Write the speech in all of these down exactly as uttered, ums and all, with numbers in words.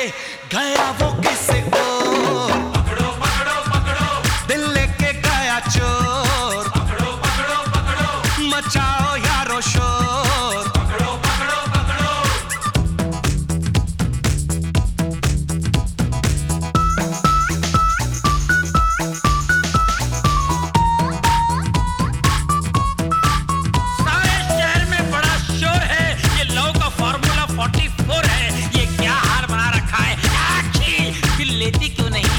गया वो किसी और। पकड़ो पकड़ो पकड़ो दिल लेके गया चोर। पकड़ो पकड़ो पकड़ो मचाओ यारो शोर। पकड़ो पकड़ो पकड़ो सारे शहर में बड़ा शोर है, ये लव का फार्मूला चौवालीस है। ये क्या हाल बना रखा है, आखी दिल लेती क्यों नहीं?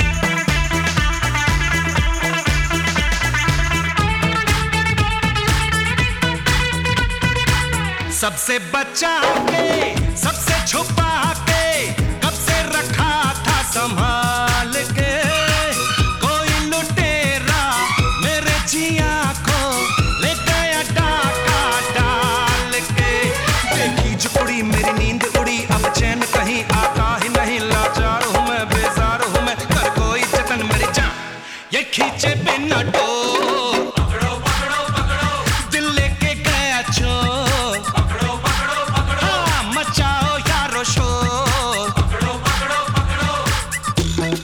सबसे बचा के सबसे छुपा के कब से रखा था संभाल के। कोई लुटेरा मेरे जिया को ले गया डाका डाल के। देखी जो उड़ी मेरी नींद उड़ी, अब चैन कहीं आता ही नहीं। लाचार हूँ मैं, बेजार हूँ मैं, कर कोई जतन मेरी जान ये खींचे बिना डोर। पकड़ो पकड़ो पकड़ो दिल लेके गया चोर। पकड़ो पकड़ो पकड़ो हाँ, मचाओ यारो शोर। पकड़ो पकड़ो पकड़ो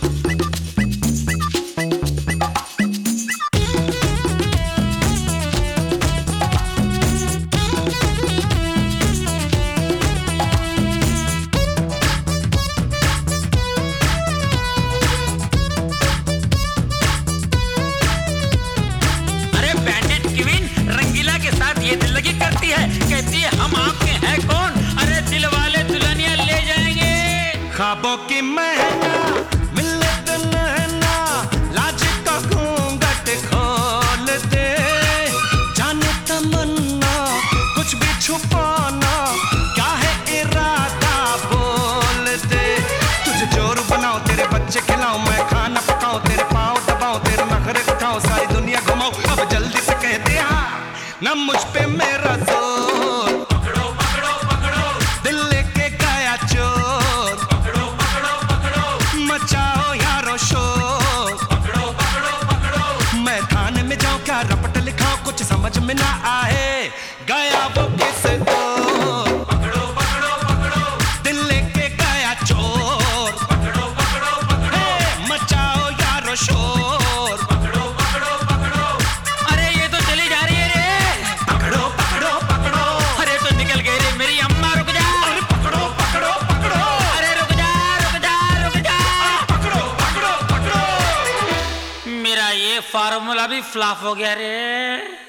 अरे बैंडेड क्वीन रंगीला के साथ ये दिल लगी करती है, कहती है हम आपके हैं कौन? अरे दिल वाले दुल्हनिया ले जाएंगे। ख्वाबों की महना मिले तो नैना, लाज का घूंघट खोल दे। जाने तमन्ना कुछ भी छुपाना, क्या है इरादा बोल दे। तुझे जोर बनाओ, तेरे बच्चे खिलाऊं, मैं खाना पकाऊं, तेरे पाँव दबाऊं, तेरे नखरे उठाऊं, सारी दुनिया घुमाऊं। अब जल्दी से कह दे हाँ, न मुझ पे मेरा जोर। पकड़ो पकड़ो पकड़ो दिल लेके गया चोर। पकड़ो पकड़ो पकड़ो मचाओ यारो शोर। पकड़ो पकड़ो पकड़ो मैं थाने में जाऊं क्या रपट लिखाऊं, कुछ समझ में ना आए। गया वो किस और। पकड़ो पकड़ो पकड़ो दिल लेके गया चोर। पकड़ो पकड़ो पकड़ो हे, मचाओ यारो शोर। पकड़ो पकड़ो पकड़ो अरे ये तो चली जा रही है रे। पकड़ो पकड़ो पकड़ो। अरे तो निकल गई रे मेरी अम्मा, रुक जा। अरे पकड़ो पकड़ो पकड़ो। अरे रुक जा रुक जा रुक जा। पकड़ो पकड़ो पकड़ो। मेरा ये फार्मूला भी फ्लॉप हो गया रे।